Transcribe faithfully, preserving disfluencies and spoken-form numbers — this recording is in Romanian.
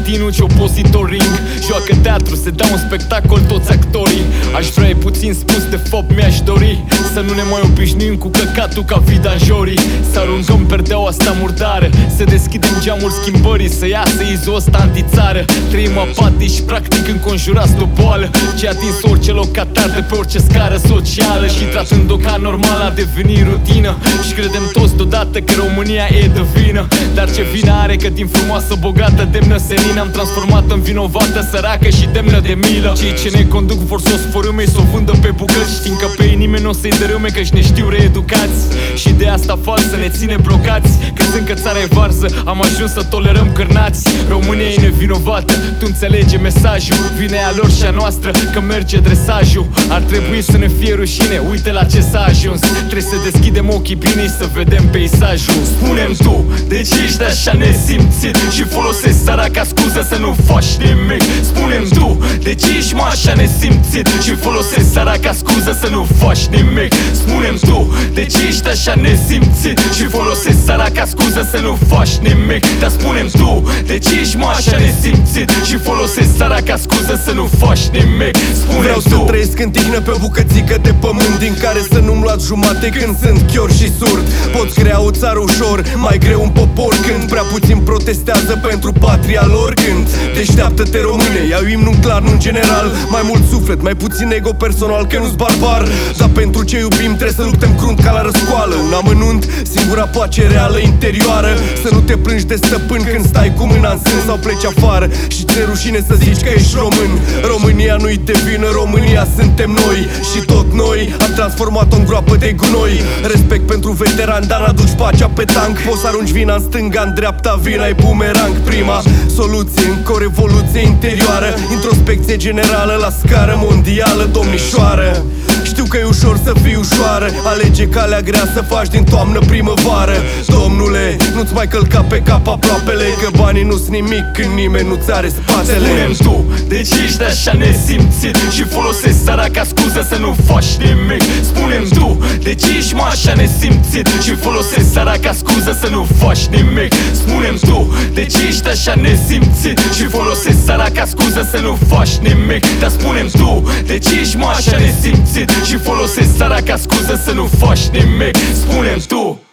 continuu ce opozitoring. Joacă teatru, se dau un spectacol toți actorii. Aș vrea e puțin spus, de fapt mi-aș dori să nu ne mai obișnuim cu căcatul ca vidanjorii. Să aruncăm perdeaua asta murdară, să deschidem geamul schimbării, să iasă izul ăsta antițară. Trăim apatici, practic înconjurați de o boală ce a atins orice locatar de pe orice scară socială. Și tratând-o ca normal a devenit rutină. Și credem toți deodată că România e de vină. Dar ce vină are că din frumoasă, bogată, demnă senină am transformat în vinovată, săracă și demnă de milă. Cei ce ne conduc vor să o sfărâme, să o vândă pe bucăți, știind că pe ei nimeni n-o să-i dărâme, că-și ne știu reeducați. Și de asta falsă ne ține blocați, crezând că țara e varză, am ajuns să tolerăm cârnați. România e nevinovată, tu înțelege mesajul. Vine a lor și a noastră că merge dresajul. Ar trebui să ne fie rușine, uite la ce s-a ajuns. Trebuie să deschidem ochii bine să vedem peisajul. Spune-mi tu, de ce ești așa nesimțit și folosești țara ca scuză să nu faci nimic? Spune-mi tu, de ce ești mă așa nesimțit și folosești țara ca scuză să nu faci nimic? Spune-mi tu, de ce ești așa nesimțit și folosești țara ca scuză să nu faci nimic? Dar spune-mi tu, de ce ești mă așa nesimțit și folosești țara ca scuză să nu faci nimic? Spune-mi tu. Vreau să trăiesc în tihnă pe o bucățică de pământ din care să nu-mi luați jumate când sunt chior și surd. Poți crea o țară ușor, mai greu un popor când prea puțin protestează pentru patria lor. Când deșteaptă-te române, iau imnul clar, nu în general. Mai mult suflet, mai puțin ego personal, că nu-s barbar. Dar pentru ce iubim trebuie să luptăm crunt ca la răscoală. Un amănunt, singura pace reală interioară. Să nu te plângi de stăpân când stai cu mâna în sân sau pleci afară și ți-e rușine să zici că ești român. România nu-i de vină, România suntem noi. Și tot noi am transformat-o în groapă de gunoi. Respect pentru veterani, dar n-aduci pacea pe tank. Poți să arunci vina în stânga, în dreapta, vina e bumerang. Prima soluție încă o revoluție interioară, introspecție generală la scară mondială, domnișoară. Știu că e ușor să fii ușoară, alege calea grea să faci din toamnă primăvară. Domnule, nu-ți mai călca pe cap aproapele, că banii nu-s nimic când nimeni nu-ți are spatele. Spune-mi tu, de ce ești așa nesimțit și folosești țara ca scuză să nu faci nimic? Spune-mi tu, de ce ești mă așa nesimțit și folosești țara ca scuză să nu faci nimic? Spune-mi tu, de ce ești așa nesimțit și folosești țara ca scuză să nu faci nimic? Dar spune-mi tu, de ce ești mă așa nesimțit și folosești țara ca scuză să nu faci nimic? Spune-mi tu.